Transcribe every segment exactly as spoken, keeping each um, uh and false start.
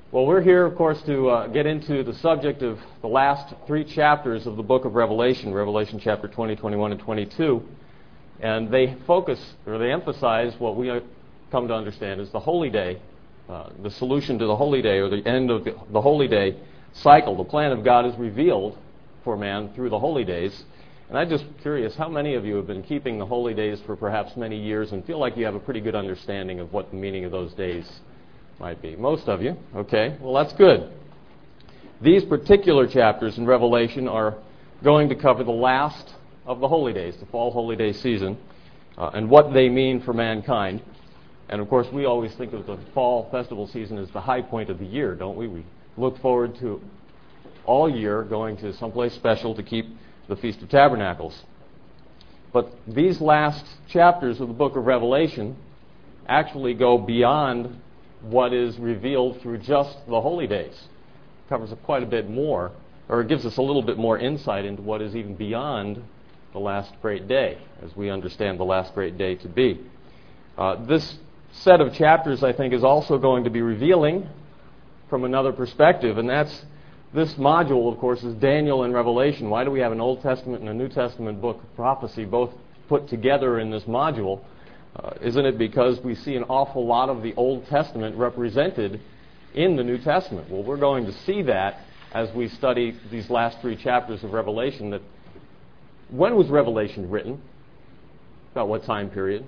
Well, we're here, of course, to uh, get into the subject of the last three chapters of the book of Revelation, Revelation chapter twenty, twenty-one, and twenty-two. And they focus, or they emphasize what we come to understand as the Holy Day, uh, the solution to the Holy Day, or the end of the, the Holy Day cycle. The plan of God is revealed for man through the Holy Days. And I'm just curious, how many of you have been keeping the Holy Days for perhaps many years and feel like you have a pretty good understanding of what the meaning of those days might be? Most of you. Okay, well, that's good. These particular chapters in Revelation are going to cover the last of the Holy Days, the fall Holy Day season, uh, and what they mean for mankind. And of course, we always think of the fall festival season as the high point of the year, don't we? We look forward to all year going to someplace special to keep the Feast of Tabernacles. But these last chapters of the book of Revelation actually go beyond what is revealed through just the holy days. It covers quite a bit more, or it gives us a little bit more insight into what is even beyond the last great day, as we understand the last great day to be. Uh, this set of chapters, I think, is also going to be revealing from another perspective, and that's this module, of course, is Daniel and Revelation. Why do we have an Old Testament and a New Testament book of prophecy both put together in this module? Uh, isn't it because we see an awful lot of the Old Testament represented in the New Testament? Well, we're going to see that as we study these last three chapters of Revelation. That when was Revelation written? About what time period?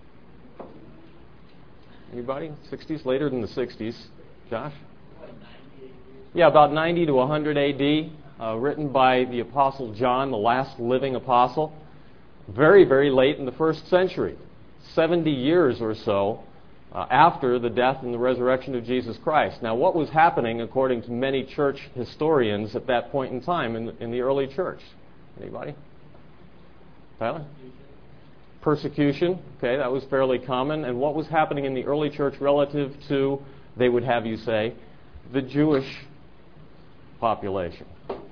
Anybody? sixties? Later than the sixties. Josh? Yeah, about ninety to one hundred A D, uh, written by the Apostle John, the last living apostle. Very, very late in the first century. seventy years or so uh, after the death and the resurrection of Jesus Christ. Now, what was happening, according to many church historians at that point in time in, in the early church? Anybody? Tyler? Persecution. Okay, that was fairly common. And what was happening in the early church relative to, they would have you say, the Jewish population?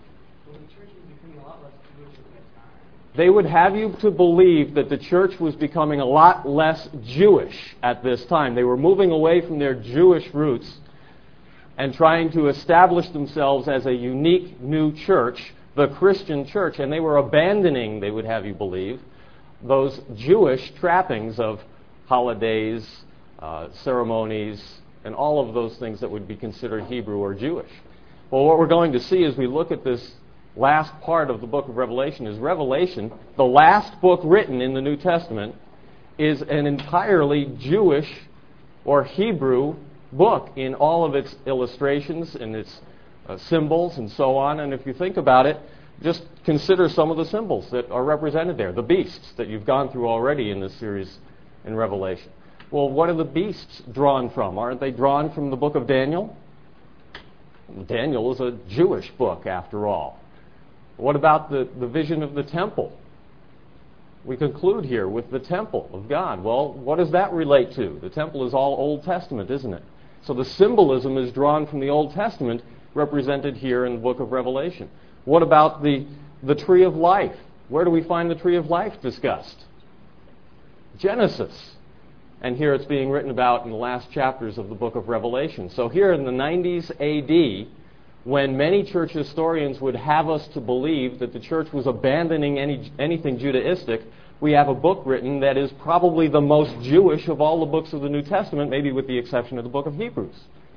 They would have you to believe that the church was becoming a lot less Jewish at this time. They were moving away from their Jewish roots and trying to establish themselves as a unique new church, the Christian church, and they were abandoning, they would have you believe, those Jewish trappings of holidays, uh, ceremonies, and all of those things that would be considered Hebrew or Jewish. Well, what we're going to see as we look at this last part of the book of Revelation is Revelation, the last book written in the New Testament, is an entirely Jewish or Hebrew book in all of its illustrations and its uh, symbols and so on. And if you think about it, just consider some of the symbols that are represented there, the beasts that you've gone through already in this series in Revelation. Well, what are the beasts drawn from? Aren't they drawn from the book of Daniel? Daniel is a Jewish book, after all. What about the, the vision of the temple? We conclude here with the temple of God. Well, what does that relate to? The temple is all Old Testament, isn't it? So the symbolism is drawn from the Old Testament, represented here in the book of Revelation. What about the, the tree of life? Where do we find the tree of life discussed? Genesis. And here it's being written about in the last chapters of the book of Revelation. So here in the nineties A D, when many church historians would have us to believe that the church was abandoning any, anything Judaistic, we have a book written that is probably the most Jewish of all the books of the New Testament, maybe with the exception of the book of Hebrews.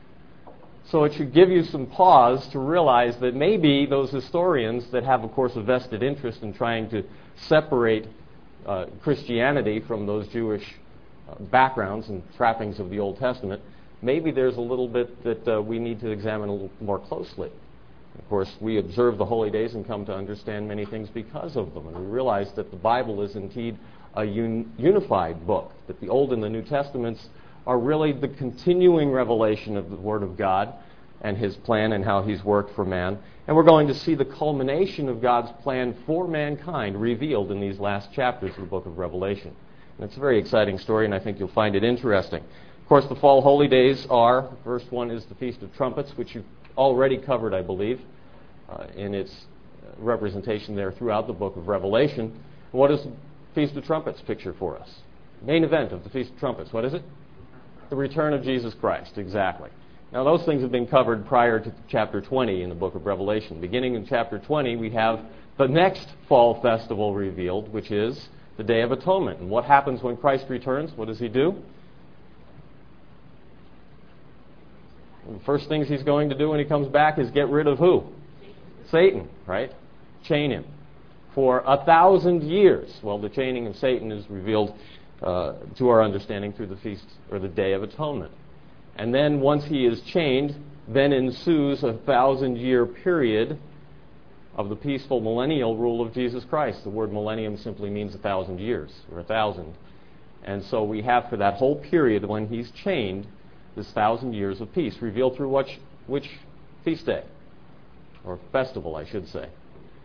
So it should give you some pause to realize that maybe those historians that have, of course, a vested interest in trying to separate uh, Christianity from those Jewish uh, backgrounds and trappings of the Old Testament, maybe there's a little bit that uh, we need to examine a little more closely. Of course, we observe the holy days and come to understand many things because of them. And we realize that the Bible is indeed a un- unified book, that the Old and the New Testaments are really the continuing revelation of the Word of God and His plan and how He's worked for man. And we're going to see the culmination of God's plan for mankind revealed in these last chapters of the book of Revelation. And it's a very exciting story, and I think you'll find it interesting. Of course, the fall holy days are, the first one is the Feast of Trumpets, which you've already covered, I believe, uh, in its representation there throughout the book of Revelation. What does the Feast of Trumpets picture for us? Main event of the Feast of Trumpets, what is it? The return of Jesus Christ, exactly. Now, those things have been covered prior to chapter twenty in the book of Revelation. Beginning in chapter twenty, we have the next fall festival revealed, which is the Day of Atonement. And what happens when Christ returns? What does he do? Well, the first things he's going to do when he comes back is get rid of who? Satan, right? Chain him for a thousand years. Well, the chaining of Satan is revealed uh, to our understanding through the feast or the Day of Atonement. And then once he is chained, then ensues a thousand-year period of the peaceful millennial rule of Jesus Christ. The word millennium simply means a thousand years, or a thousand. And so we have for that whole period when he's chained, this thousand years of peace, revealed through which, which feast day? Or festival, I should say.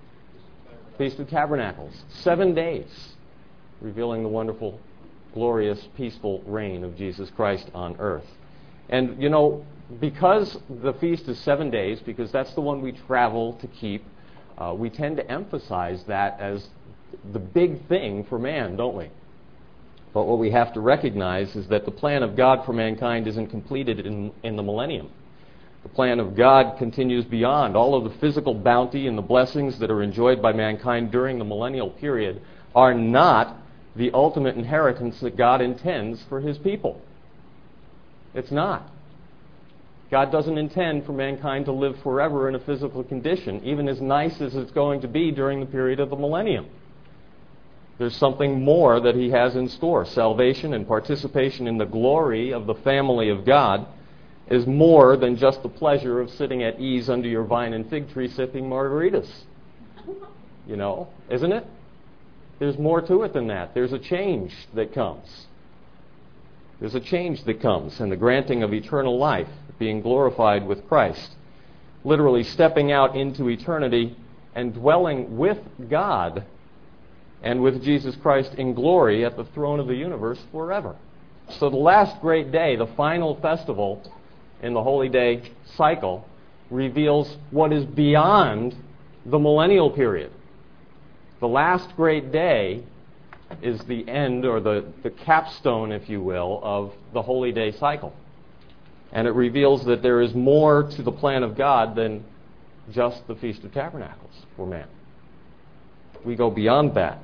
Feast of Tabernacles. Seven days, revealing the wonderful, glorious, peaceful reign of Jesus Christ on earth. And, you know, because the feast is seven days, because that's the one we travel to keep, uh, we tend to emphasize that as the big thing for man, don't we? But what we have to recognize is that the plan of God for mankind isn't completed in, in the millennium. The plan of God continues beyond. All of the physical bounty and the blessings that are enjoyed by mankind during the millennial period are not the ultimate inheritance that God intends for his people. It's not. God doesn't intend for mankind to live forever in a physical condition, even as nice as it's going to be during the period of the millennium. There's something more that he has in store. Salvation and participation in the glory of the family of God is more than just the pleasure of sitting at ease under your vine and fig tree sipping margaritas. You know, isn't it? There's more to it than that. There's a change that comes. There's a change that comes, and the granting of eternal life, being glorified with Christ. Literally stepping out into eternity and dwelling with God and with Jesus Christ in glory at the throne of the universe forever. So the last great day, the final festival in the Holy Day cycle, reveals what is beyond the millennial period. The last great day is the end, or the, the capstone, if you will, of the Holy Day cycle. And it reveals that there is more to the plan of God than just the Feast of Tabernacles for man. We go beyond that.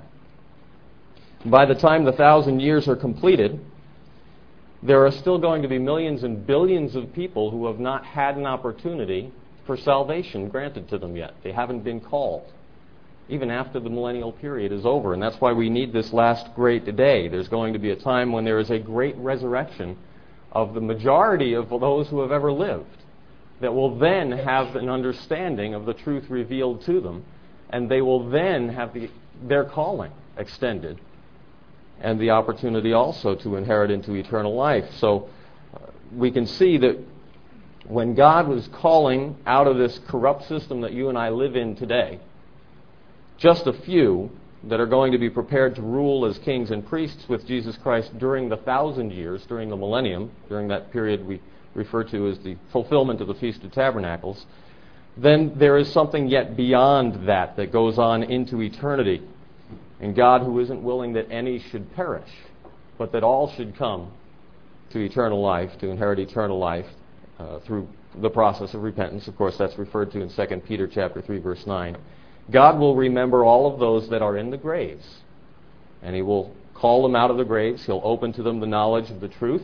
By the time the thousand years are completed, there are still going to be millions and billions of people who have not had an opportunity for salvation granted to them yet. They haven't been called, even after the millennial period is over. And that's why we need this last great day. There's going to be a time when there is a great resurrection of the majority of those who have ever lived, that will then have an understanding of the truth revealed to them, and they will then have the, their calling extended, and the opportunity also to inherit into eternal life. So uh, we can see that when God was calling out of this corrupt system that you and I live in today, just a few that are going to be prepared to rule as kings and priests with Jesus Christ during the thousand years, during the millennium, during that period we refer to as the fulfillment of the Feast of Tabernacles, then there is something yet beyond that that goes on into eternity. And God, who isn't willing that any should perish, but that all should come to eternal life, to inherit eternal life uh, through the process of repentance. Of course, that's referred to in Second Peter chapter three, verse nine. God will remember all of those that are in the graves, and he will call them out of the graves. He'll open to them the knowledge of the truth,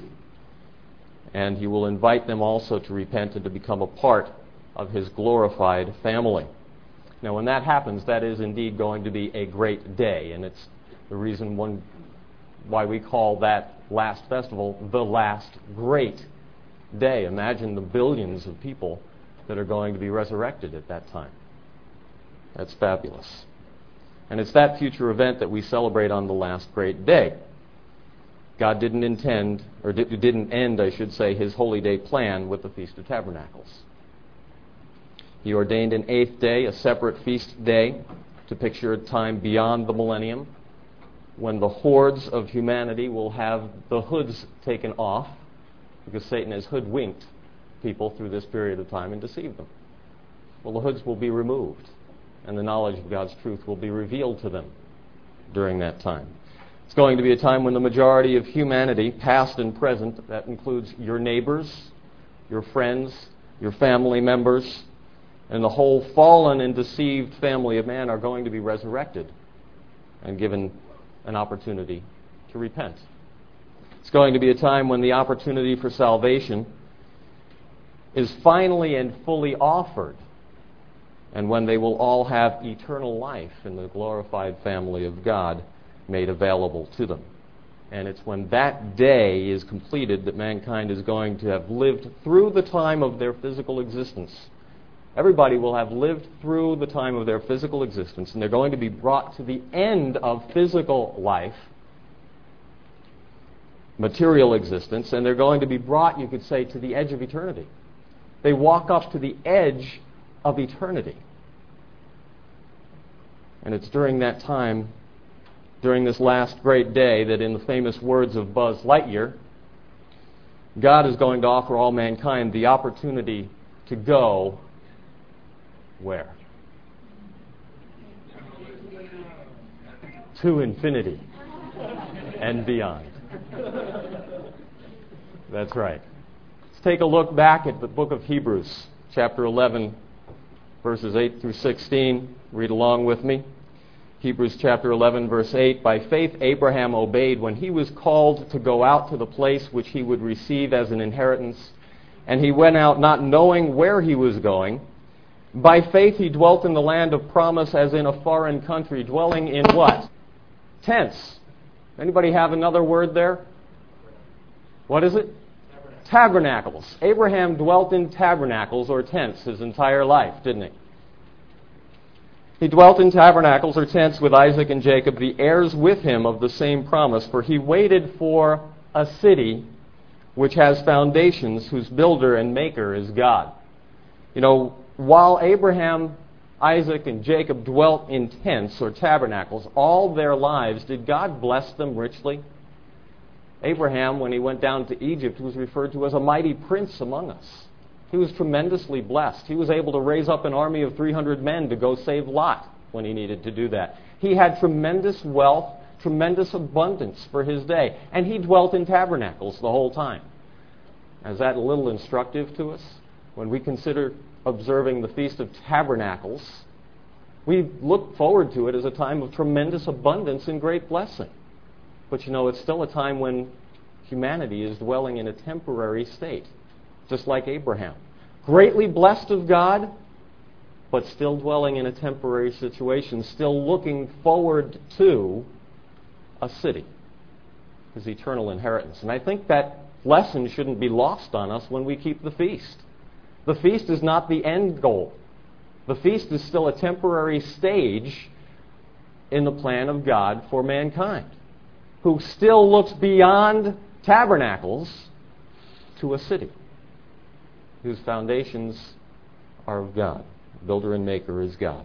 and he will invite them also to repent and to become a part of his glorified family. Now, when that happens, that is indeed going to be a great day, and it's the reason one, why we call that last festival the last great day. Imagine the billions of people that are going to be resurrected at that time. That's fabulous. And it's that future event that we celebrate on the last great day. God didn't intend, or didn't end, I should say, his holy day plan with the Feast of Tabernacles. He ordained an eighth day, a separate feast day, to picture a time beyond the millennium, when the hordes of humanity will have the hoods taken off, because Satan has hoodwinked people through this period of time and deceived them. Well, the hoods will be removed, and the knowledge of God's truth will be revealed to them during that time. It's going to be a time when the majority of humanity, past and present, that includes your neighbors, your friends, your family members, and the whole fallen and deceived family of man are going to be resurrected and given an opportunity to repent. It's going to be a time when the opportunity for salvation is finally and fully offered, and when they will all have eternal life in the glorified family of God made available to them. And it's when that day is completed that mankind is going to have lived through the time of their physical existence. Everybody will have lived through the time of their physical existence, and they're going to be brought to the end of physical life, material existence, and they're going to be brought, you could say, to the edge of eternity. They walk up to the edge of eternity. And it's during that time, during this last great day, that in the famous words of Buzz Lightyear, God is going to offer all mankind the opportunity to go where? To infinity and beyond. That's right. Let's take a look back at the book of Hebrews, chapter eleven, verses eight through sixteen. Read along with me. Hebrews chapter eleven, verse eight. By faith Abraham obeyed when he was called to go out to the place which he would receive as an inheritance, and he went out not knowing where he was going. By faith he dwelt in the land of promise as in a foreign country, dwelling in what? Tents. Anybody have another word there? What is it? Tabernacles. Abraham dwelt in tabernacles or tents his entire life, didn't he? He dwelt in tabernacles or tents with Isaac and Jacob, the heirs with him of the same promise, for he waited for a city which has foundations, whose builder and maker is God. You know, while Abraham, Isaac, and Jacob dwelt in tents or tabernacles all their lives, did God bless them richly? Abraham, when he went down to Egypt, was referred to as a mighty prince among us. He was tremendously blessed. He was able to raise up an army of three hundred men to go save Lot when he needed to do that. He had tremendous wealth, tremendous abundance for his day, and he dwelt in tabernacles the whole time. Is that a little instructive to us? When we consider observing the Feast of Tabernacles, we look forward to it as a time of tremendous abundance and great blessing. But you know, it's still a time when humanity is dwelling in a temporary state, just like Abraham. Greatly blessed of God, but still dwelling in a temporary situation, still looking forward to a city, his eternal inheritance. And I think that lesson shouldn't be lost on us when we keep the feast. The feast is not the end goal. The feast is still a temporary stage in the plan of God for mankind, who still looks beyond tabernacles to a city whose foundations are of God. Builder and maker is God.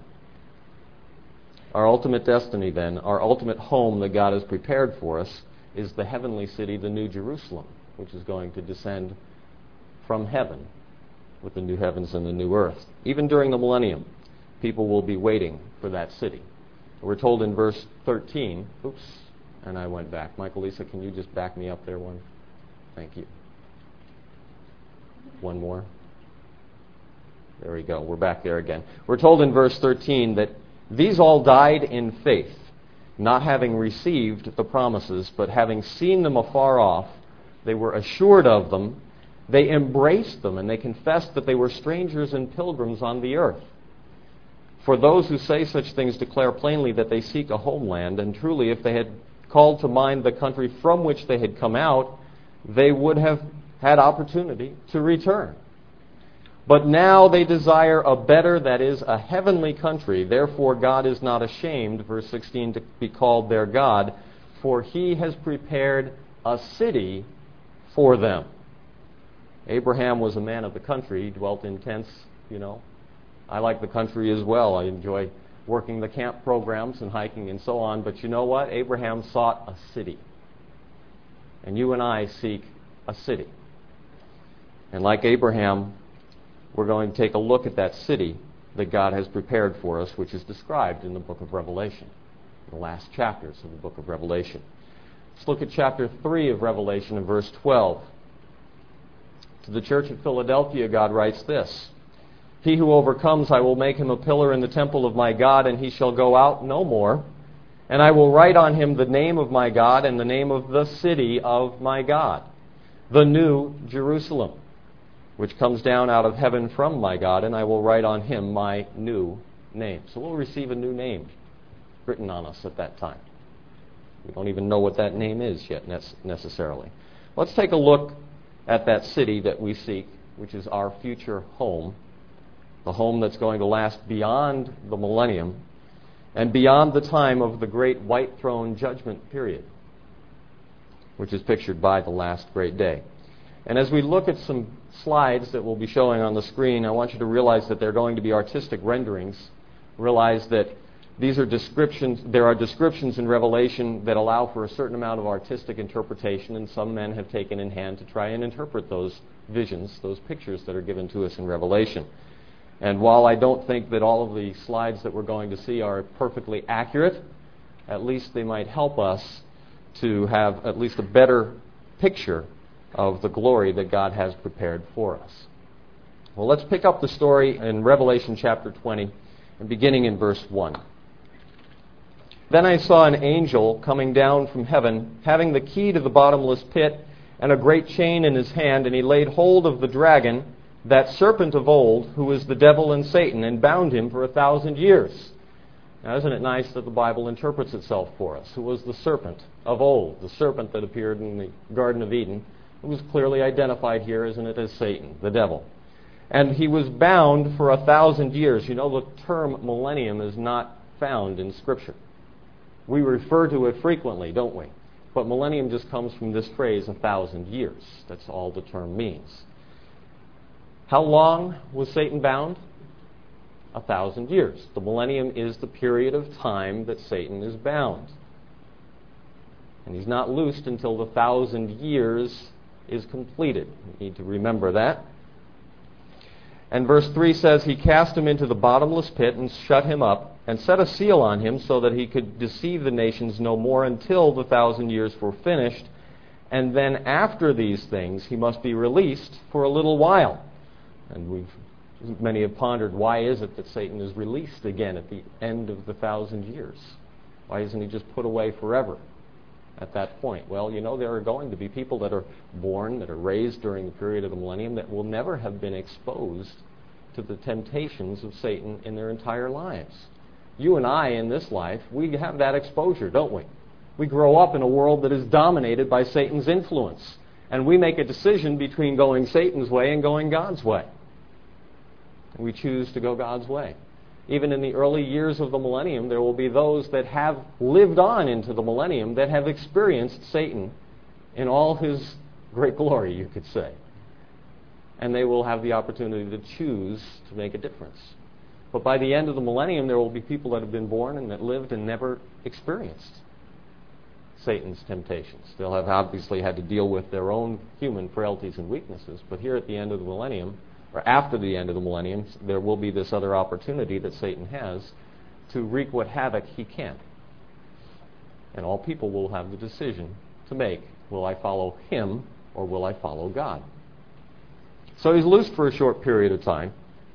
Our ultimate destiny, then, our ultimate home that God has prepared for us, is the heavenly city, the New Jerusalem, which is going to descend from heaven with the new heavens and the new earth. Even during the millennium, people will be waiting for that city. We're told in verse thirteen, oops, and I went back. Michael, Lisa, can you just back me up there one? Thank you. One more. There we go. We're back there again. We're told in verse thirteen that these all died in faith, not having received the promises, but having seen them afar off, they were assured of them, they embraced them, and they confessed that they were strangers and pilgrims on the earth. For those who say such things declare plainly that they seek a homeland, and truly if they had called to mind the country from which they had come out, they would have had opportunity to return. But now they desire a better, that is, a heavenly country. Therefore God is not ashamed, verse sixteen, to be called their God, for he has prepared a city for them. Abraham was a man of the country. He dwelt in tents, you know. I like the country as well. I enjoy working the camp programs and hiking and so on. But you know what? Abraham sought a city. And you and I seek a city. And like Abraham, we're going to take a look at that city that God has prepared for us, which is described in the book of Revelation, the last chapters of the book of Revelation. Let's look at chapter three of Revelation in verse twelve. To the church at Philadelphia, God writes this: "He who overcomes, I will make him a pillar in the temple of my God, and he shall go out no more. And I will write on him the name of my God and the name of the city of my God, the new Jerusalem, which comes down out of heaven from my God, and I will write on him my new name." So we'll receive a new name written on us at that time. We don't even know what that name is yet necessarily. Let's take a look at that city that we seek, which is our future home, the home that's going to last beyond the millennium and beyond the time of the great white throne judgment period, which is pictured by the last great day. And as we look at some slides that we'll be showing on the screen, I want you to realize that they're going to be artistic renderings. Realize that these are descriptions, there are descriptions in Revelation that allow for a certain amount of artistic interpretation, and some men have taken in hand to try and interpret those visions, those pictures that are given to us in Revelation. And while I don't think that all of the slides that we're going to see are perfectly accurate, at least they might help us to have at least a better picture of the glory that God has prepared for us. Well, let's pick up the story in Revelation chapter twenty, and beginning in verse one. "Then I saw an angel coming down from heaven, having the key to the bottomless pit and a great chain in his hand, and he laid hold of the dragon, that serpent of old, who is the devil and Satan, and bound him for a thousand years." Now, isn't it nice that the Bible interprets itself for us? Who was the serpent of old, the serpent that appeared in the Garden of Eden? It was clearly identified here, isn't it, as Satan, the devil. And he was bound for a thousand years. You know, the term millennium is not found in Scripture. We refer to it frequently, don't we? But millennium just comes from this phrase, a thousand years. That's all the term means. How long was Satan bound? A thousand years. The millennium is the period of time that Satan is bound. And he's not loosed until the thousand years is completed. You need to remember that. And verse three says, "He cast him into the bottomless pit and shut him up, and set a seal on him so that he could deceive the nations no more until the thousand years were finished. And then after these things he must be released for a little while." And we've many have pondered, why is it that Satan is released again at the end of the thousand years? Why isn't he just put away forever at that point? Well, you know, there are going to be people that are born, that are raised during the period of the millennium, that will never have been exposed to the temptations of Satan in their entire lives. You and I, in this life, we have that exposure, don't we? We grow up in a world that is dominated by Satan's influence, and we make a decision between going Satan's way and going God's way. And we choose to go God's way. Even in the early years of the millennium, there will be those that have lived on into the millennium that have experienced Satan in all his great glory, you could say. And they will have the opportunity to choose to make a difference. But by the end of the millennium, there will be people that have been born and that lived and never experienced Satan's temptations. They'll have obviously had to deal with their own human frailties and weaknesses. But here at the end of the millennium, or after the end of the millennium, there will be this other opportunity that Satan has to wreak what havoc he can. And all people will have the decision to make. Will I follow him or will I follow God? So he's loosed for a short period of time.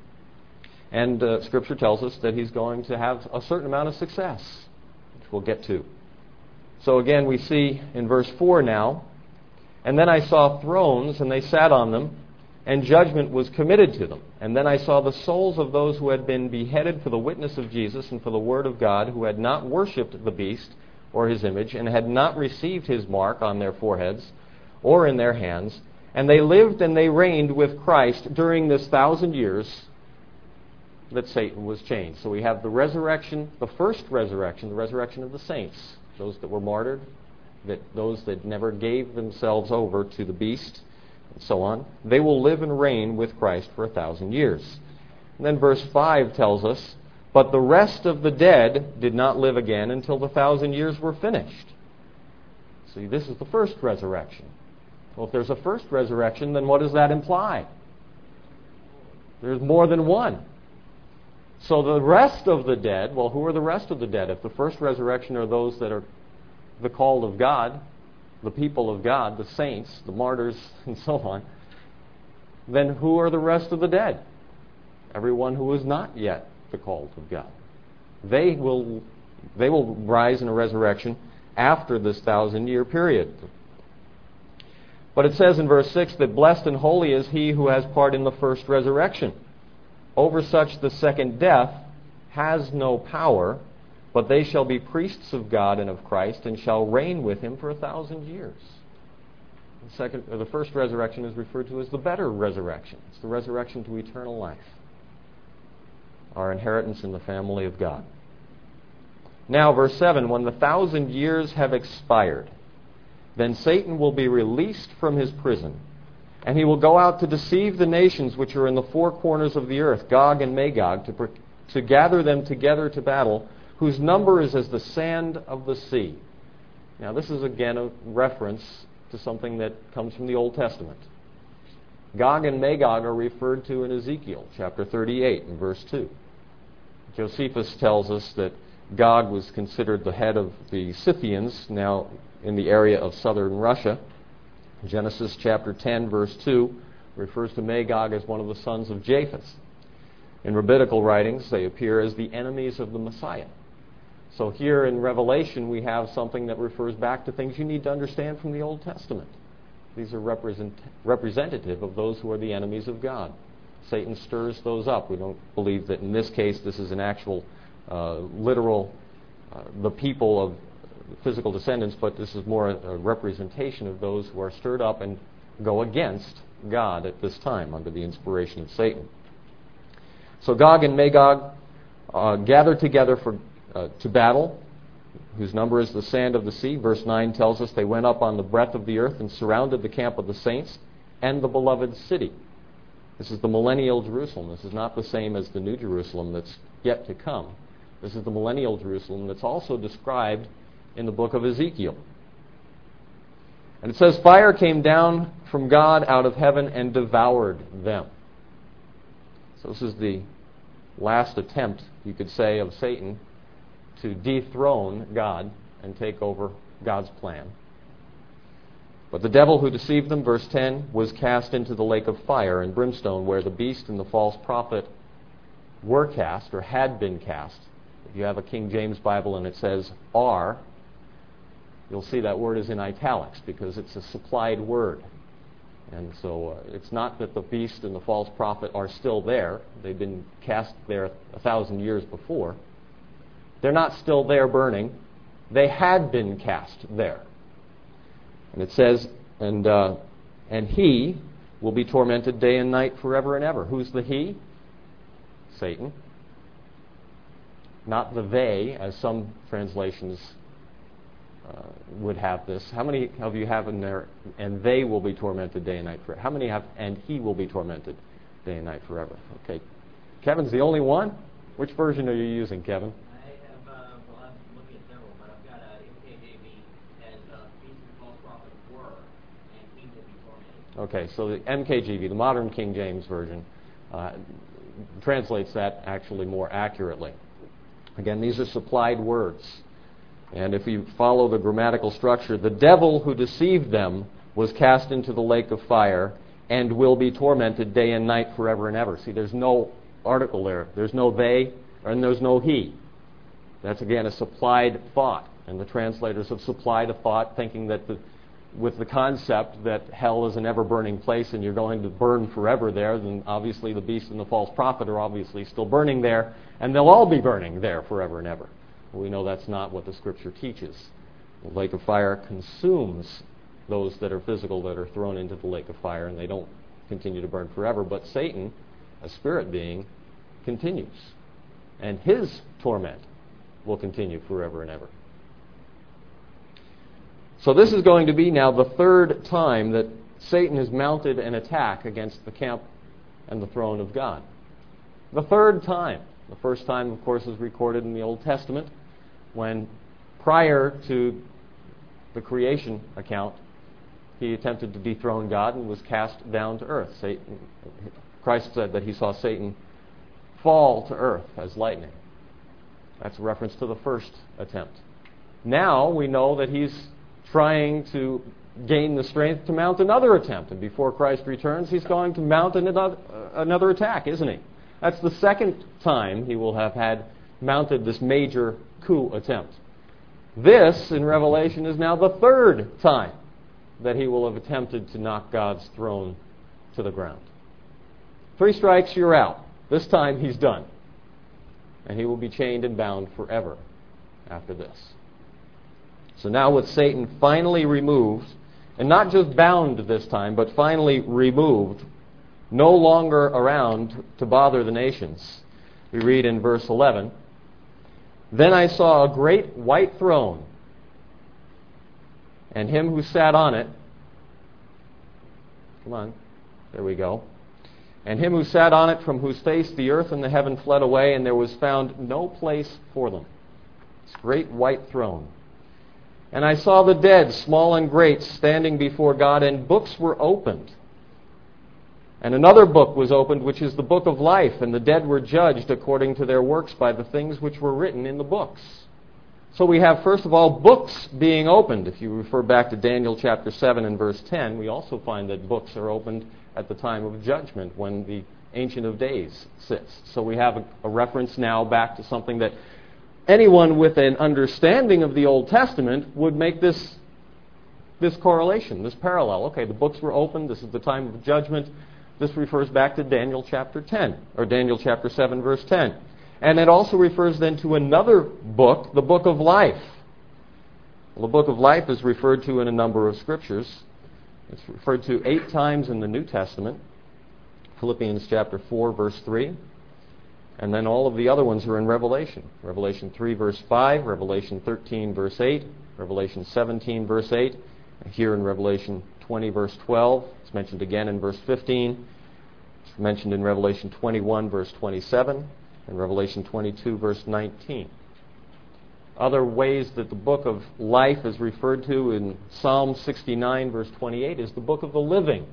And uh, Scripture tells us that he's going to have a certain amount of success, which we'll get to. So again, we see in verse four now, "And then I saw thrones, and they sat on them, and judgment was committed to them. And then I saw the souls of those who had been beheaded for the witness of Jesus and for the word of God, who had not worshipped the beast or his image, and had not received his mark on their foreheads or in their hands. And they lived and they reigned with Christ during this thousand years that Satan was chained." So we have the resurrection, the first resurrection, the resurrection of the saints, those that were martyred, that those that never gave themselves over to the beast, and so on. They will live and reign with Christ for a thousand years. And then verse five tells us, "But the rest of the dead did not live again until the thousand years were finished." See, this is the first resurrection. Well, if there's a first resurrection, then what does that imply? There's more than one. So the rest of the dead, well, who are the rest of the dead? If the first resurrection are those that are the called of God, the people of God, the saints, the martyrs, and so on, then who are the rest of the dead? Everyone who is not yet the called of God. They will, they will rise in a resurrection after this thousand-year period. But it says in verse six that blessed and holy is he who has part in the first resurrection. Over such the second death has no power, but they shall be priests of God and of Christ, and shall reign with him for a thousand years. The, second, or the first resurrection is referred to as the better resurrection. It's the resurrection to eternal life, our inheritance in the family of God. Now, verse seven, when the thousand years have expired, then Satan will be released from his prison, and he will go out to deceive the nations which are in the four corners of the earth, Gog and Magog, to, to gather them together to battle, whose number is as the sand of the sea. Now, this is again a reference to something that comes from the Old Testament. Gog and Magog are referred to in Ezekiel chapter thirty-eight and verse two. Josephus tells us that Gog was considered the head of the Scythians, now in the area of southern Russia. Genesis chapter ten, verse two, refers to Magog as one of the sons of Japheth. In rabbinical writings, they appear as the enemies of the Messiah. So here in Revelation, we have something that refers back to things you need to understand from the Old Testament. These are represent, representative of those who are the enemies of God. Satan stirs those up. We don't believe that in this case this is an actual, uh, literal, uh, the people of physical descendants, but this is more a, a representation of those who are stirred up and go against God at this time under the inspiration of Satan. So Gog and Magog uh, gathered together for uh, to battle, whose number is the sand of the sea. Verse nine tells us they went up on the breadth of the earth and surrounded the camp of the saints and the beloved city. This is the millennial Jerusalem. This is not the same as the New Jerusalem that's yet to come. This is the millennial Jerusalem that's also described in the book of Ezekiel. And it says, fire came down from God out of heaven and devoured them. So this is the last attempt, you could say, of Satan to dethrone God and take over God's plan. But the devil who deceived them, verse ten, was cast into the lake of fire and brimstone, where the beast and the false prophet were cast, or had been cast. If you have a King James Bible and it says are, you'll see that word is in italics because it's a supplied word. And so uh, it's not that the beast and the false prophet are still there. They've been cast there a thousand years before. They're not still there burning. They had been cast there. And it says, and uh, and he will be tormented day and night forever and ever. Who's the he? Satan. Not the they, as some translations uh, would have this. How many of you have in there, and they will be tormented day and night forever? How many have, and he will be tormented day and night forever? Okay. Kevin's the only one? Which version are you using, Kevin? Okay, so the M K G V, the modern King James Version, uh, translates that actually more accurately. Again, these are supplied words. And if you follow the grammatical structure, the devil who deceived them was cast into the lake of fire and will be tormented day and night forever and ever. See, there's no article there. There's no they, and there's no he. That's, again, a supplied thought. And the translators have supplied a thought thinking that the with the concept that hell is an ever-burning place and you're going to burn forever there, then obviously the beast and the false prophet are obviously still burning there, and they'll all be burning there forever and ever. We know that's not what the Scripture teaches. The lake of fire consumes those that are physical that are thrown into the lake of fire, and they don't continue to burn forever. But Satan, a spirit being, continues. And his torment will continue forever and ever. So this is going to be now the third time that Satan has mounted an attack against the camp and the throne of God. The third time. The first time, of course, is recorded in the Old Testament when, prior to the creation account, he attempted to dethrone God and was cast down to earth. Satan, Christ said that he saw Satan fall to earth as lightning. That's a reference to the first attempt. Now we know that he's trying to gain the strength to mount another attempt. And before Christ returns, he's going to mount another, another attack, isn't he? That's the second time he will have had mounted this major coup attempt. This, in Revelation, is now the third time that he will have attempted to knock God's throne to the ground. Three strikes, you're out. This time he's done. And he will be chained and bound forever after this. So now with Satan finally removed, and not just bound this time, but finally removed, no longer around to bother the nations, we read in verse eleven, "Then I saw a great white throne, and him who sat on it," come on, there we go, "and him who sat on it, from whose face the earth and the heaven fled away, and there was found no place for them." This great white throne. "And I saw the dead, small and great, standing before God, and books were opened. And another book was opened, which is the book of life, and the dead were judged according to their works by the things which were written in the books." So we have, first of all, books being opened. If you refer back to Daniel chapter seven and verse ten, we also find that books are opened at the time of judgment when the Ancient of Days sits. So we have a, a reference now back to something that anyone with an understanding of the Old Testament would make this, this correlation, this parallel. Okay, the books were opened. This is the time of judgment. This refers back to Daniel chapter ten, or Daniel chapter seven, verse ten. And it also refers then to another book, the book of life. Well, the book of life is referred to in a number of scriptures. It's referred to eight times in the New Testament. Philippians chapter four, verse three. And then all of the other ones are in Revelation. Revelation three, verse five, Revelation thirteen, verse eight, Revelation seventeen, verse eight. Here in Revelation twenty, verse twelve. It's mentioned again in verse fifteen. It's mentioned in Revelation twenty-one, verse twenty-seven, and Revelation twenty-two, verse nineteen. Other ways that the book of life is referred to in Psalm sixty-nine, verse twenty-eight, is the book of the living.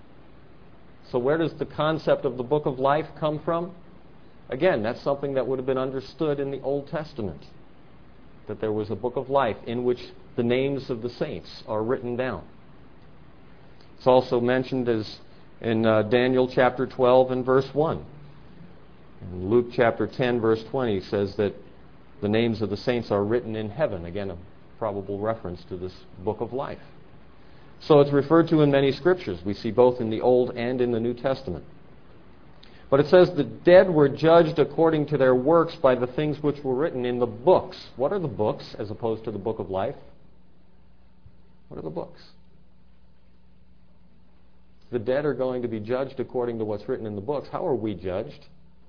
So where does the concept of the book of life come from? Again, that's something that would have been understood in the Old Testament, that there was a book of life in which the names of the saints are written down. It's also mentioned as in uh, Daniel chapter twelve and verse one. And Luke chapter ten, verse twenty says that the names of the saints are written in heaven. Again, a probable reference to this book of life. So it's referred to in many scriptures. We see both in the Old and in the New Testament. But it says the dead were judged according to their works by the things which were written in the books. What are the books as opposed to the book of life? What are the books? The dead are going to be judged according to what's written in the books. How are we judged?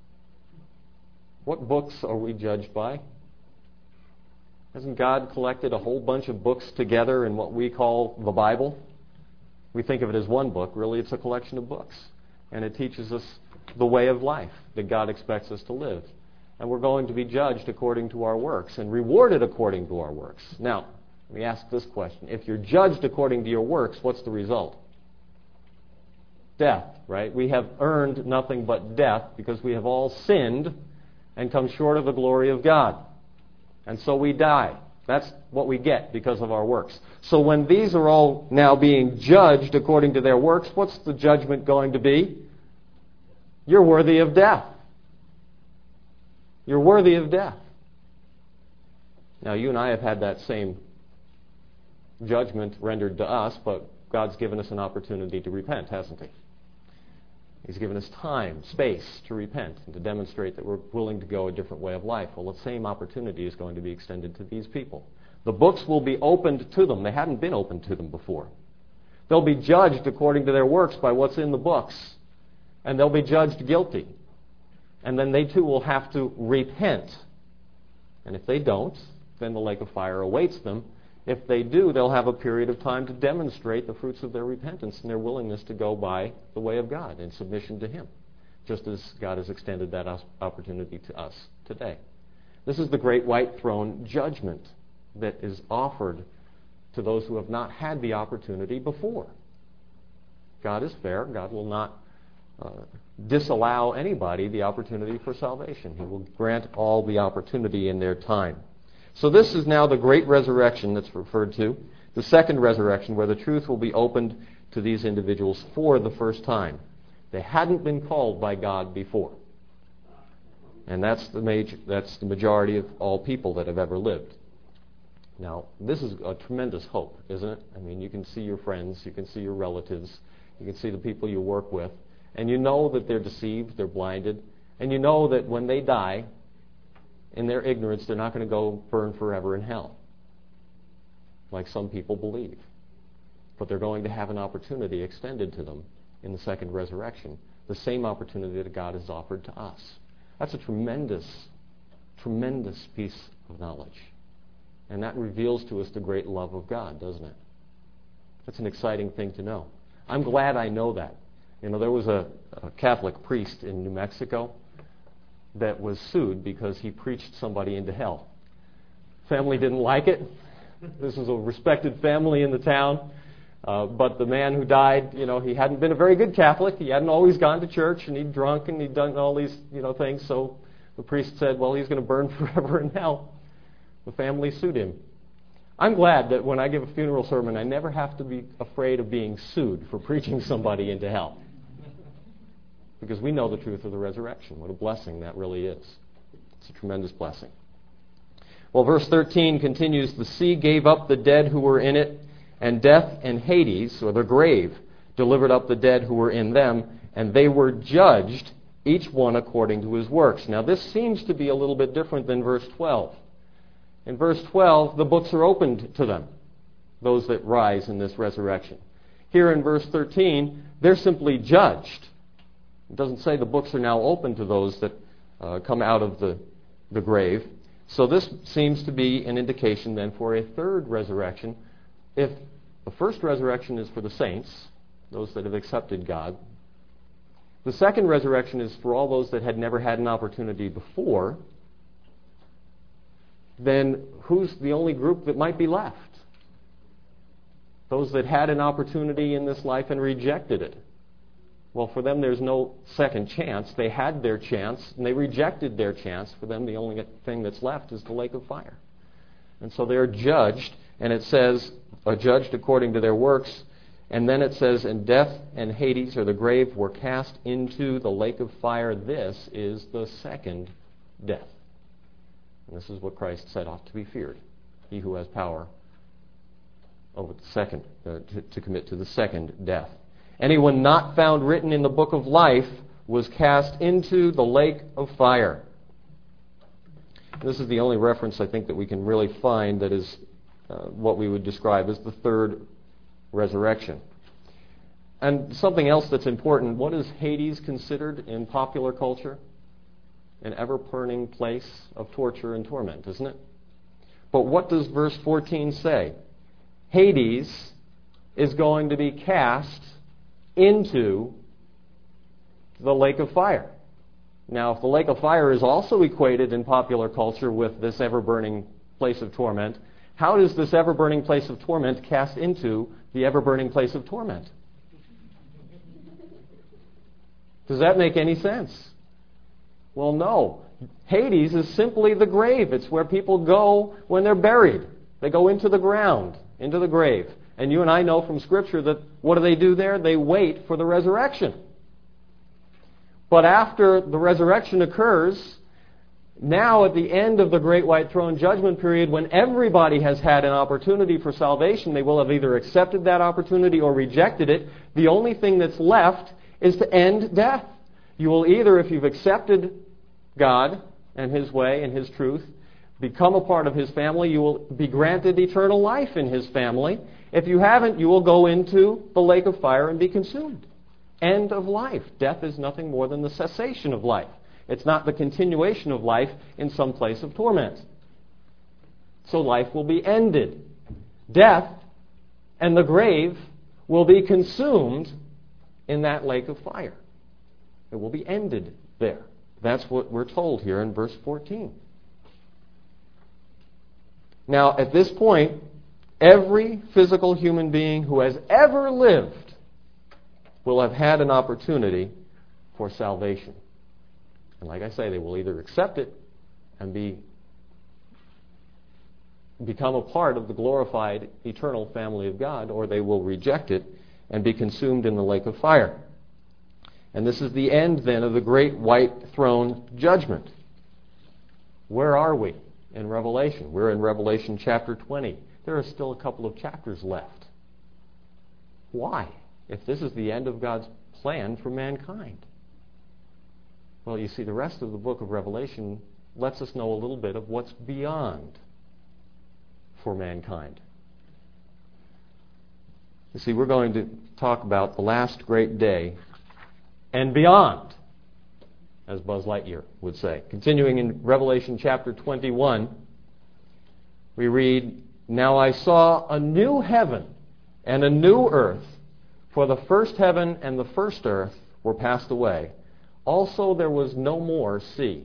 What books are we judged by? Hasn't God collected a whole bunch of books together in what we call the Bible? We think of it as one book. Really, it's a collection of books. And it teaches us the way of life that God expects us to live. And we're going to be judged according to our works and rewarded according to our works. Now, let me ask this question. If you're judged according to your works, what's the result? Death, right? We have earned nothing but death because we have all sinned and come short of the glory of God. And so we die. That's what we get because of our works. So when these are all now being judged according to their works, what's the judgment going to be? You're worthy of death. You're worthy of death. Now, you and I have had that same judgment rendered to us, but God's given us an opportunity to repent, hasn't He? He's given us time, space to repent and to demonstrate that we're willing to go a different way of life. Well, the same opportunity is going to be extended to these people. The books will be opened to them. They hadn't been opened to them before. They'll be judged according to their works by what's in the books, and they'll be judged guilty. And then they too will have to repent. And if they don't, then the lake of fire awaits them. If they do, they'll have a period of time to demonstrate the fruits of their repentance and their willingness to go by the way of God in submission to Him, just as God has extended that opportunity to us today. This is the great white throne judgment that is offered to those who have not had the opportunity before. God is fair. God will not uh, disallow anybody the opportunity for salvation. He will grant all the opportunity in their time. So this is now the great resurrection that's referred to. the second resurrection, where the truth will be opened to these individuals for the first time. They hadn't been called by God before. And that's the major, that's the majority of all people that have ever lived. Now, this is a tremendous hope, isn't it? I mean, you can see your friends, you can see your relatives, you can see the people you work with, and you know that they're deceived, they're blinded, and you know that when they die, in their ignorance, they're not going to go burn forever in hell, like some people believe. But they're going to have an opportunity extended to them in the second resurrection, the same opportunity that God has offered to us. That's a tremendous, tremendous piece of knowledge. And that reveals to us the great love of God, doesn't it? That's an exciting thing to know. I'm glad I know that. You know, there was a, a Catholic priest in New Mexico that was sued because he preached somebody into hell. Family didn't like it. This was a respected family in the town. Uh, but the man who died, you know, he hadn't been a very good Catholic. He hadn't always gone to church, and he'd drunk, and he'd done all these, you know, things. So the priest said, well, he's going to burn forever in hell. The family sued him. I'm glad that when I give a funeral sermon, I never have to be afraid of being sued for preaching somebody into hell. Because we know the truth of the resurrection. What a blessing that really is. It's a tremendous blessing. Well, verse thirteen continues, the sea gave up the dead who were in it, and death and Hades, or the grave, delivered up the dead who were in them, and they were judged, each one according to his works. Now, this seems to be a little bit different than verse twelve. In verse twelve, the books are opened to them, those that rise in this resurrection. Here in verse thirteen, they're simply judged. It doesn't say the books are now open to those that uh, come out of the, the grave. So this seems to be an indication then for a third resurrection. If the first resurrection is for the saints, those that have accepted God, the second resurrection is for all those that had never had an opportunity before, then who's the only group that might be left? Those that had an opportunity in this life and rejected it. Well, for them there's no second chance. They had their chance and they rejected their chance. For them the only thing that's left is the lake of fire. And so they're judged, and it says, are judged according to their works. And then it says, and death and Hades, or the grave, were cast into the lake of fire. This is the second death. And this is what Christ said ought to be feared. He who has power over the second, uh, to, to commit to the second death. Anyone not found written in the book of life was cast into the lake of fire. This is the only reference I think that we can really find that is uh, what we would describe as the third resurrection. And something else that's important, what is Hades considered in popular culture? An ever-burning place of torture and torment, isn't it? But what does verse fourteen say? Hades is going to be cast into the lake of fire. Now, if the lake of fire is also equated in popular culture with this ever-burning place of torment, how does this ever-burning place of torment cast into the ever-burning place of torment? Does that make any sense? Well, no. Hades is simply the grave. It's where people go when they're buried. They go into the ground, into the grave. And you and I know from Scripture that what do they do there? They wait for the resurrection. But after the resurrection occurs, now at the end of the Great White Throne Judgment period, when everybody has had an opportunity for salvation, they will have either accepted that opportunity or rejected it. The only thing that's left is to end death. You will either, if you've accepted God and His way and His truth, become a part of His family, you will be granted eternal life in His family. If you haven't, you will go into the lake of fire and be consumed. End of life. Death is nothing more than the cessation of life. It's not the continuation of life in some place of torment. So life will be ended. Death and the grave will be consumed in that lake of fire. It will be ended there. That's what we're told here in verse fourteen. Now, at this point, every physical human being who has ever lived will have had an opportunity for salvation. And like I say, they will either accept it and be become a part of the glorified eternal family of God, or they will reject it and be consumed in the lake of fire. And this is the end then of the great white throne judgment. Where are we in Revelation? We're in Revelation chapter twenty. There are still a couple of chapters left. Why? If this is the end of God's plan for mankind. Well, you see, the rest of the book of Revelation lets us know a little bit of what's beyond for mankind. You see, we're going to talk about the last great day and beyond, as Buzz Lightyear would say. Continuing in Revelation chapter twenty-one, we read, "Now I saw a new heaven and a new earth, for the first heaven and the first earth were passed away. Also there was no more sea.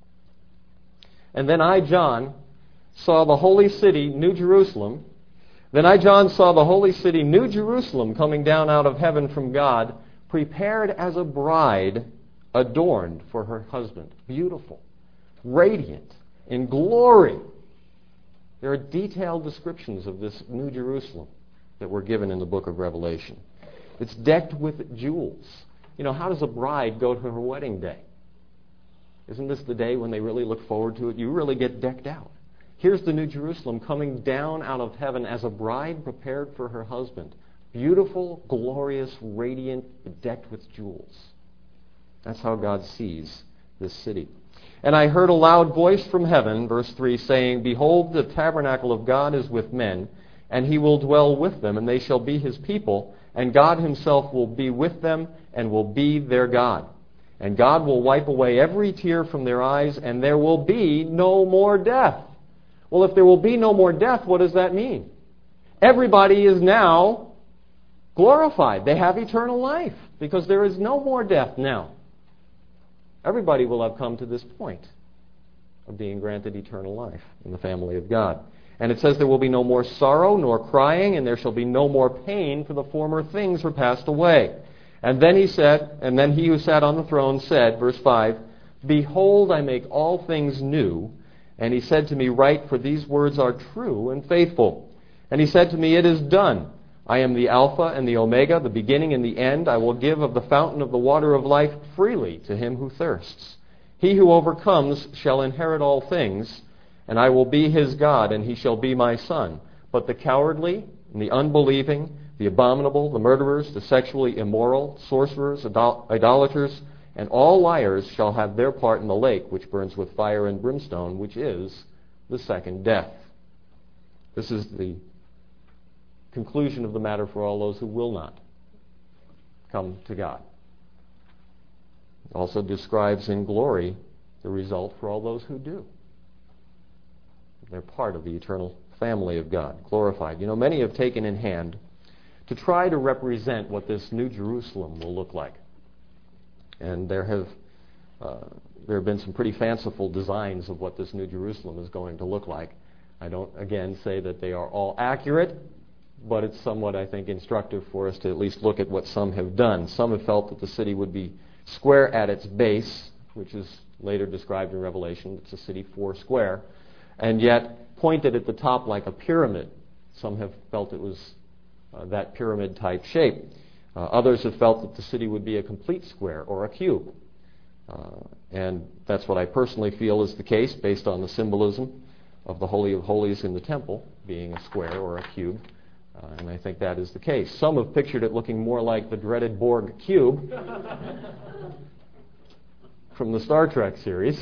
And then I, John, saw the holy city, New Jerusalem. Then I, John, saw the holy city, New Jerusalem, coming down out of heaven from God, prepared as a bride adorned for her husband." Beautiful, radiant, in glory. There are detailed descriptions of this New Jerusalem that were given in the book of Revelation. It's decked with jewels. You know, how does a bride go to her wedding day? Isn't this the day when they really look forward to it? You really get decked out. Here's the New Jerusalem coming down out of heaven as a bride prepared for her husband. Beautiful, glorious, radiant, decked with jewels. That's how God sees this city. "And I heard a loud voice from heaven," verse three, saying, "Behold, the tabernacle of God is with men, and he will dwell with them, and they shall be his people, and God himself will be with them and will be their God. And God will wipe away every tear from their eyes, and there will be no more death." Well, if there will be no more death, what does that mean? Everybody is now glorified. They have eternal life because there is no more death now. Everybody will have come to this point of being granted eternal life in the family of God. And it says there will be no more sorrow nor crying, and there shall be no more pain, for the former things are passed away. And then he said, and then he who sat on the throne said, verse five, "Behold, I make all things new." And he said to me, "Write, for these words are true and faithful." And he said to me, "It is done. I am the Alpha and the Omega, the beginning and the end. I will give of the fountain of the water of life freely to him who thirsts. He who overcomes shall inherit all things, and I will be his God, and he shall be my son. But the cowardly and the unbelieving, the abominable, the murderers, the sexually immoral, sorcerers, idol- idolaters, and all liars shall have their part in the lake which burns with fire and brimstone, which is the second death." This is the conclusion of the matter for all those who will not come to God. It also describes in glory the result for all those who do. They're part of the eternal family of God, glorified. You know, many have taken in hand to try to represent what this New Jerusalem will look like. And there have uh, there have been some pretty fanciful designs of what this New Jerusalem is going to look like. I don't, again, say that they are all accurate, but it's somewhat, I think, instructive for us to at least look at what some have done. Some have felt that the city would be square at its base, which is later described in Revelation. It's a city four square, and yet pointed at the top like a pyramid. Some have felt it was uh, that pyramid-type shape. Uh, others have felt that the city would be a complete square or a cube. Uh, and that's what I personally feel is the case based on the symbolism of the Holy of Holies in the temple being a square or a cube. Uh, and I think that is the case. Some have pictured it looking more like the dreaded Borg cube from the Star Trek series.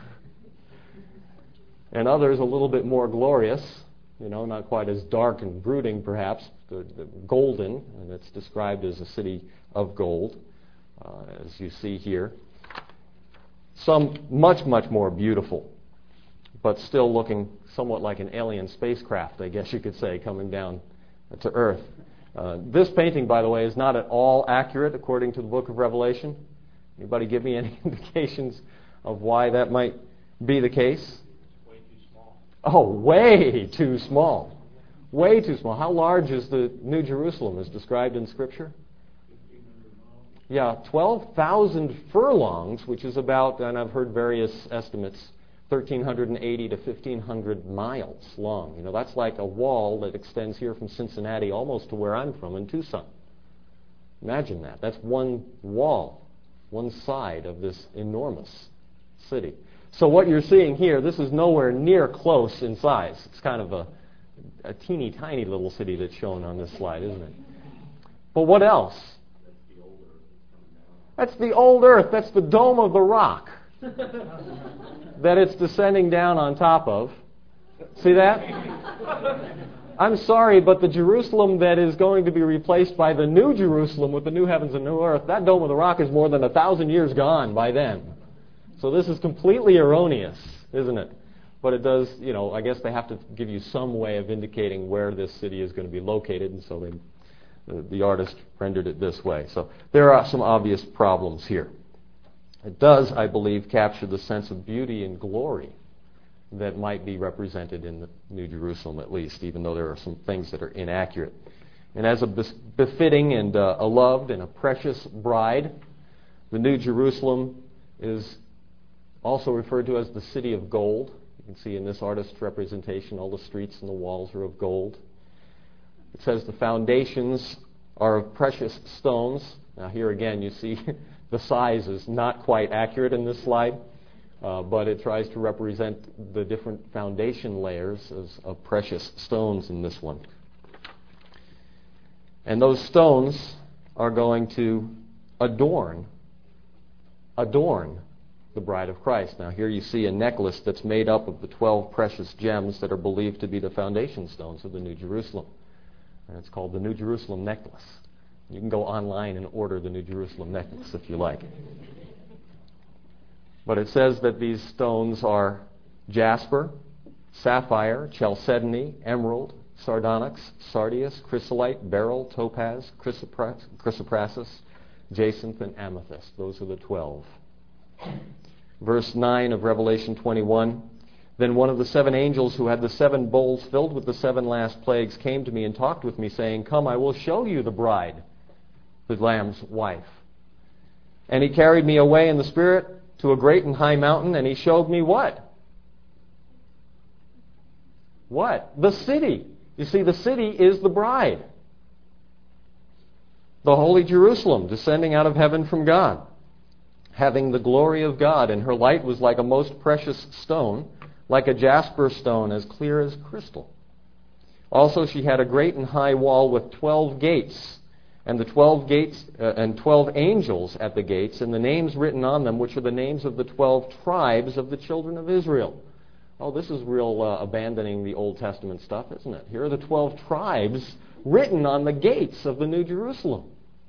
And others a little bit more glorious, you know, not quite as dark and brooding perhaps, the, the golden, and it's described as a city of gold, uh, as you see here. Some much, much more beautiful, but still looking somewhat like an alien spacecraft, I guess you could say, coming down to Earth. Uh, this painting, by the way, is not at all accurate according to the book of Revelation. Anybody give me any indications of why that might be the case? Way too small. Oh, way too small. Way too small. How large is the New Jerusalem as described in Scripture? fifteen hundred miles. Yeah, twelve thousand furlongs, which is about, and I've heard various estimates, thirteen eighty to fifteen hundred miles long. You know, that's like a wall that extends here from Cincinnati almost to where I'm from in Tucson. Imagine that. That's one wall, one side of this enormous city. So what you're seeing here, this is nowhere near close in size. It's kind of a, a teeny tiny little city that's shown on this slide, isn't it? But what else? That's the old earth. That's the dome of the rock that it's descending down on top of. See that? I'm sorry, but the Jerusalem that is going to be replaced by the new Jerusalem with the new heavens and new earth, that dome of the rock is more than a thousand years gone by then. So this is completely erroneous, isn't it? But it does, you know, I guess they have to give you some way of indicating where this city is going to be located, and so they, the, the artist rendered it this way. So there are some obvious problems here. It does, I believe, capture the sense of beauty and glory that might be represented in the New Jerusalem, at least, even though there are some things that are inaccurate. And as a befitting and uh, a loved and a precious bride, the New Jerusalem is also referred to as the city of gold. You can see in this artist's representation, all the streets and the walls are of gold. It says the foundations are of precious stones. Now here again, you see the size is not quite accurate in this slide. Uh, but it tries to represent the different foundation layers as, of precious stones in this one. And those stones are going to adorn, adorn the bride of Christ. Now here you see a necklace that's made up of the twelve precious gems that are believed to be the foundation stones of the New Jerusalem. And it's called the New Jerusalem necklace. You can go online and order the New Jerusalem necklace if you like. But it says that these stones are jasper, sapphire, chalcedony, emerald, sardonyx, sardius, chrysolite, beryl, topaz, chrysopras- chrysoprasus, jacinth, and amethyst. Those are the twelve. Verse nine of Revelation twenty-one, then one of the seven angels who had the seven bowls filled with the seven last plagues came to me and talked with me, saying, come, I will show you the bride, the Lamb's wife. And he carried me away in the Spirit to a great and high mountain, and he showed me what? What? The city. You see, the city is the bride. The holy Jerusalem, descending out of heaven from God, having the glory of God, and her light was like a most precious stone, like a jasper stone, as clear as crystal. Also she had a great and high wall with twelve gates, and the twelve gates uh, and twelve angels at the gates, and the names written on them, which are the names of the twelve tribes of the children of Israel. Oh, this is real uh, abandoning the Old Testament stuff, isn't it? Here are the twelve tribes written on the gates of the New Jerusalem.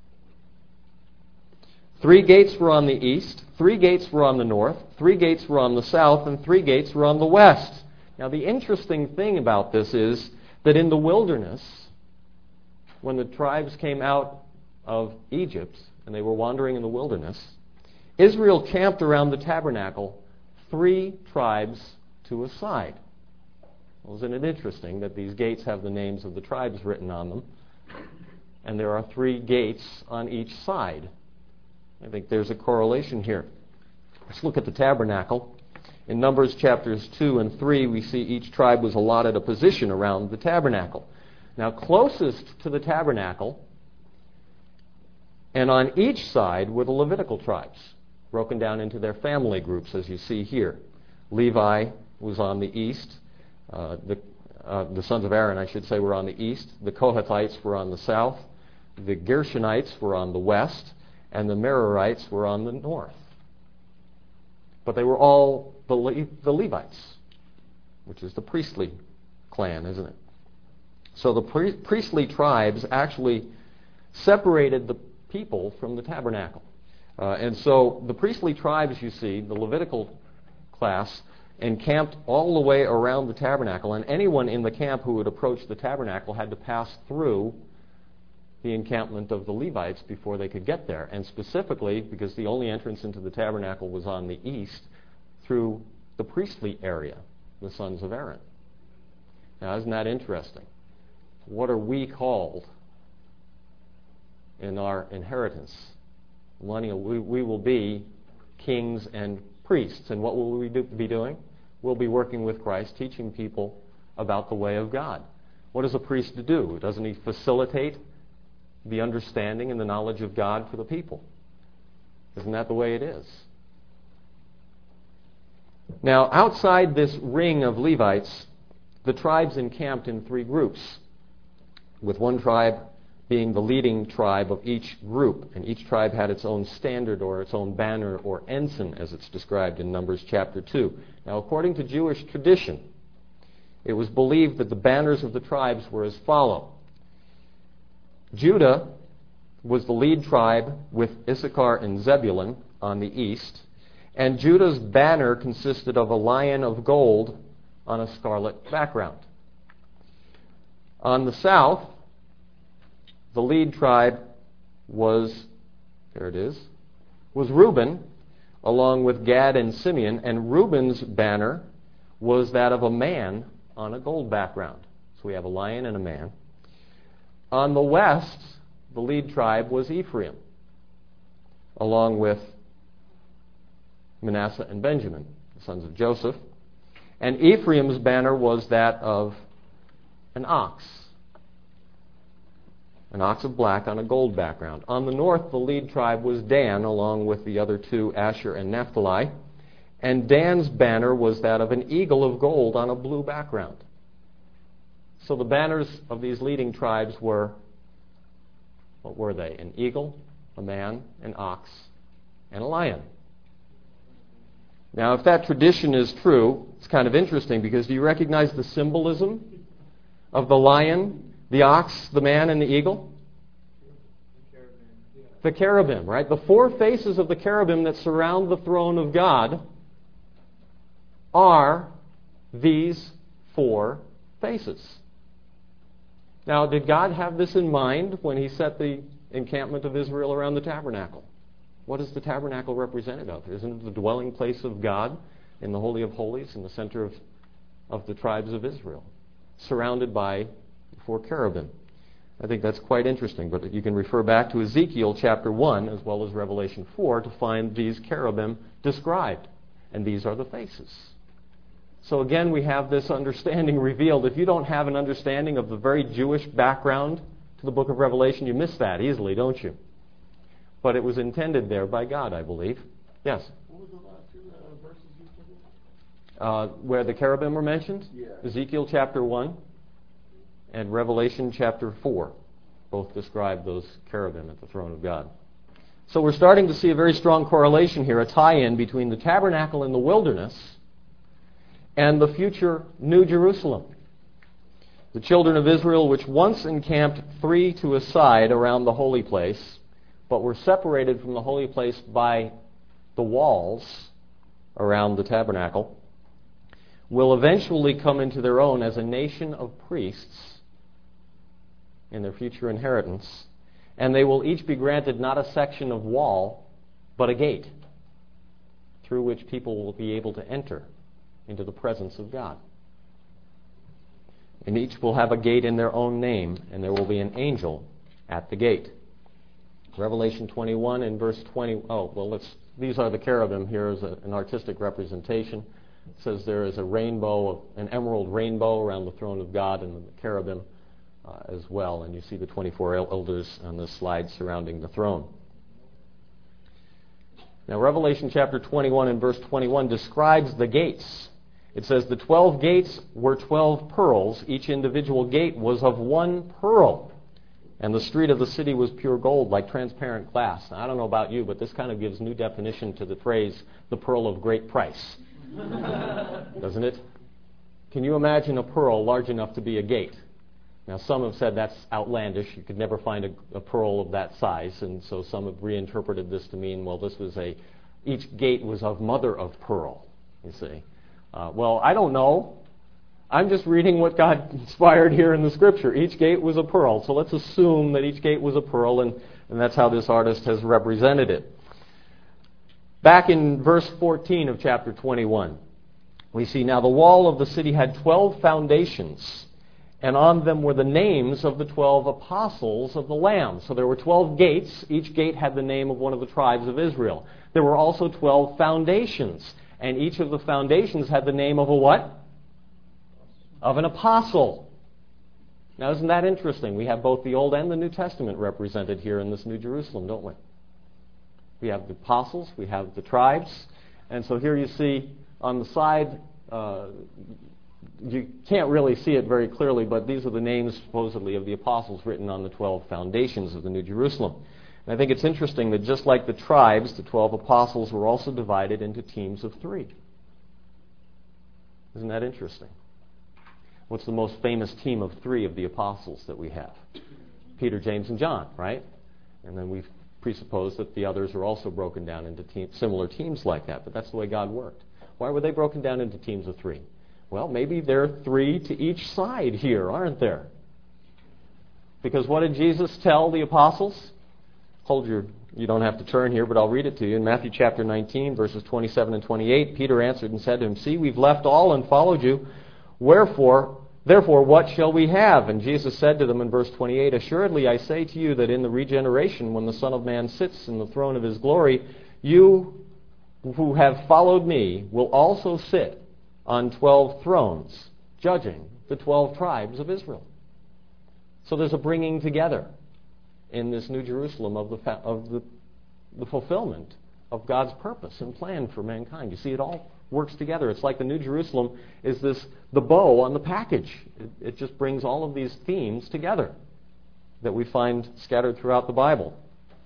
Three gates were on the east, three gates were on the north, three gates were on the south, and three gates were on the west. Now, the interesting thing about this is that in the wilderness, when the tribes came out of Egypt and they were wandering in the wilderness, Israel camped around the tabernacle, three tribes to a side. Well, isn't it interesting that these gates have the names of the tribes written on them, and there are three gates on each side? I think there's a correlation here. Let's look at the tabernacle. In Numbers chapters two and three, we see each tribe was allotted a position around the tabernacle. Now, closest to the tabernacle, and on each side, were the Levitical tribes, broken down into their family groups, as you see here. Levi was on the east. Uh, the, uh, the sons of Aaron, I should say, were on the east. The Kohathites were on the south. The Gershonites were on the west. And the Merarites were on the north. But they were all the, Le- the Levites, which is the priestly clan, isn't it? So the pri- priestly tribes actually separated the people from the tabernacle. Uh, and so the priestly tribes, you see, the Levitical class, encamped all the way around the tabernacle, and anyone in the camp who would approach the tabernacle had to pass through the encampment of the Levites before they could get there. And specifically, because the only entrance into the tabernacle was on the east, through the priestly area, the sons of Aaron. Now, isn't that interesting? What are we called in our inheritance? Millennial, we, we will be kings and priests. And what will we do, be doing? will be working with Christ, teaching people about the way of God. What does a priest do? Doesn't he facilitate the understanding and the knowledge of God for the people? Isn't that the way it is? Now, outside this ring of Levites, the tribes encamped in three groups, with one tribe being the leading tribe of each group, and each tribe had its own standard or its own banner or ensign, as it's described in Numbers chapter two. Now, according to Jewish tradition, it was believed that the banners of the tribes were as follow. Judah was the lead tribe with Issachar and Zebulun on the east, and Judah's banner consisted of a lion of gold on a scarlet background. On the south, the lead tribe was, there it is, was Reuben, along with Gad and Simeon, and Reuben's banner was that of a man on a gold background. So we have a lion and a man. On the west, the lead tribe was Ephraim, along with Manasseh and Benjamin, the sons of Joseph. And Ephraim's banner was that of an ox, an ox of black on a gold background. On the north, the lead tribe was Dan, along with the other two, Asher and Naphtali. And Dan's banner was that of an eagle of gold on a blue background. So the banners of these leading tribes were, what were they? An eagle, a man, an ox, and a lion. Now, if that tradition is true, it's kind of interesting, because do you recognize the symbolism of the lion, the ox, the man, and the eagle? The cherubim, right? The four faces of the cherubim that surround the throne of God are these four faces. Now, did God have this in mind when he set the encampment of Israel around the tabernacle? What is the tabernacle represented of? Isn't it the dwelling place of God in the Holy of Holies, in the center of, of the tribes of Israel, surrounded by four cherubim? I think that's quite interesting, but you can refer back to Ezekiel chapter one as well as Revelation four to find these cherubim described, and these are the faces. So again, we have this understanding revealed. If you don't have an understanding of the very Jewish background to the book of Revelation, you miss that easily, don't you? But it was intended there by God, I believe. Yes? What was the last two uh, verses you said? Uh, where the cherubim were mentioned? Yeah. Ezekiel chapter one and Revelation chapter four. Both describe those cherubim at the throne of God. So we're starting to see a very strong correlation here, a tie-in between the tabernacle in the wilderness and the future New Jerusalem. The children of Israel, which once encamped three to a side around the holy place, but were separated from the holy place by the walls around the tabernacle, will eventually come into their own as a nation of priests in their future inheritance, and they will each be granted not a section of wall, but a gate through which people will be able to enter into the presence of God. And each will have a gate in their own name, and there will be an angel at the gate. Revelation twenty-one and verse twenty. Oh, well, let's. These are the cherubim. Here is a, an artistic representation. It says there is a rainbow, an emerald rainbow around the throne of God, and the cherubim uh, as well. And you see the twenty-four elders on the slide surrounding the throne. Now, Revelation chapter twenty-one and verse twenty-one describes the gates. It says the twelve gates were twelve pearls. Each individual gate was of one pearl. And the street of the city was pure gold, like transparent glass. Now, I don't know about you, but this kind of gives new definition to the phrase, the pearl of great price. Doesn't it? Can you imagine a pearl large enough to be a gate? Now, some have said that's outlandish. You could never find a, a pearl of that size. And so some have reinterpreted this to mean, well, this was a, each gate was of mother of pearl, you see. Uh, well, I don't know. I'm just reading what God inspired here in the Scripture. Each gate was a pearl. So let's assume that each gate was a pearl, and, and that's how this artist has represented it. Back in verse fourteen of chapter twenty-one, we see, now the wall of the city had twelve foundations, and on them were the names of the twelve apostles of the Lamb. So there were twelve gates. Each gate had the name of one of the tribes of Israel. There were also twelve foundations. And each of the foundations had the name of a what? Of an apostle. Now, isn't that interesting? We have both the Old and the New Testament represented here in this New Jerusalem, don't we? We have the apostles, we have the tribes, and so here you see on the side, uh, you can't really see it very clearly, but these are the names supposedly of the apostles written on the twelve foundations of the New Jerusalem. And I think it's interesting that just like the tribes, the twelve apostles were also divided into teams of three. Isn't that interesting? What's the most famous team of three of the apostles that we have? Peter, James, and John, right? And then we've presupposed that the others are also broken down into team, similar teams like that, but that's the way God worked. Why were they broken down into teams of three? Well, maybe there are three to each side here, aren't there? Because what did Jesus tell the apostles? Hold your, you don't have to turn here, but I'll read it to you. In Matthew chapter nineteen, verses twenty-seven and twenty-eight, Peter answered and said to him, "See, we've left all and followed you. Wherefore, therefore, what shall we have?" And Jesus said to them in verse twenty-eight, "Assuredly I say to you that in the regeneration, when the Son of Man sits in the throne of his glory, you who have followed me will also sit on twelve thrones, judging the twelve tribes of Israel." So there's a bringing together in this New Jerusalem of the fa- of the, the fulfillment of God's purpose and plan for mankind. You see, it all works together. It's like the New Jerusalem is this the bow on the package. It, it just brings all of these themes together that we find scattered throughout the Bible.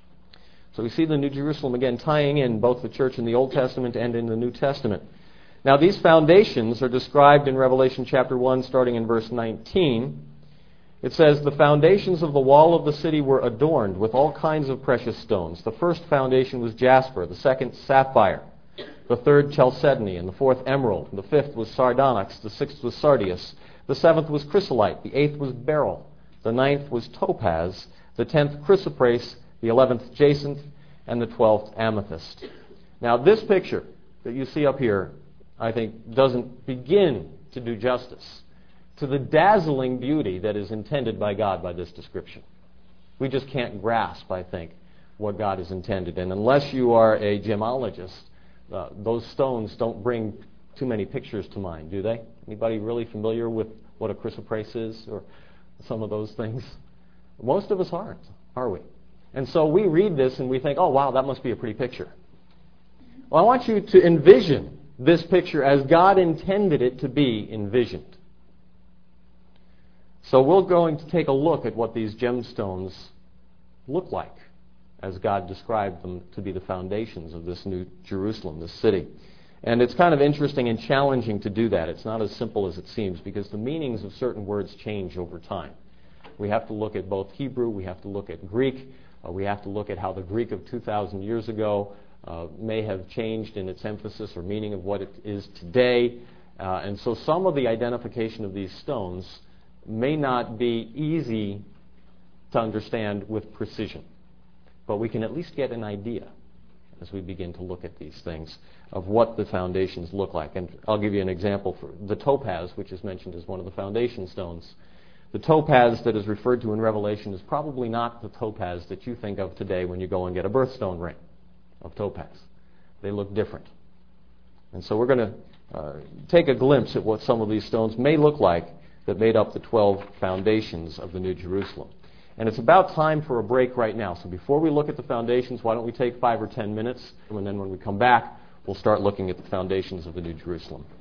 So we see the New Jerusalem again tying in both the church in the Old Testament and in the New Testament. Now these foundations are described in Revelation chapter one, starting in verse nineteen. It says, "The foundations of the wall of the city were adorned with all kinds of precious stones. The first foundation was jasper, the second sapphire, the third chalcedony, and the fourth emerald. The fifth was sardonyx, the sixth was sardius, the seventh was chrysolite, the eighth was beryl, the ninth was topaz, the tenth chrysoprase, the eleventh jacinth, and the twelfth amethyst." Now this picture that you see up here, I think, doesn't begin to do justice to the dazzling beauty that is intended by God by this description. We just can't grasp, I think, what God has intended. And unless you are a gemologist, uh, those stones don't bring too many pictures to mind, do they? Anybody really familiar with what a chrysoprase is or some of those things? Most of us aren't, are we? And so we read this and we think, oh, wow, that must be a pretty picture. Well, I want you to envision this picture as God intended it to be envisioned. So we're going to take a look at what these gemstones look like as God described them to be the foundations of this New Jerusalem, this city. And it's kind of interesting and challenging to do that. It's not as simple as it seems because the meanings of certain words change over time. We have to look at both Hebrew, we have to look at Greek, uh, we have to look at how the Greek of two thousand years ago uh, may have changed in its emphasis or meaning of what it is today. Uh, and so some of the identification of these stones may not be easy to understand with precision. But we can at least get an idea as we begin to look at these things of what the foundations look like. And I'll give you an example for the topaz, which is mentioned as one of the foundation stones. The topaz that is referred to in Revelation is probably not the topaz that you think of today when you go and get a birthstone ring of topaz. They look different. And so we're going to uh, take a glimpse at what some of these stones may look like that made up the twelve foundations of the New Jerusalem. And it's about time for a break right now. So before we look at the foundations, why don't we take five or ten minutes, and then when we come back, we'll start looking at the foundations of the New Jerusalem.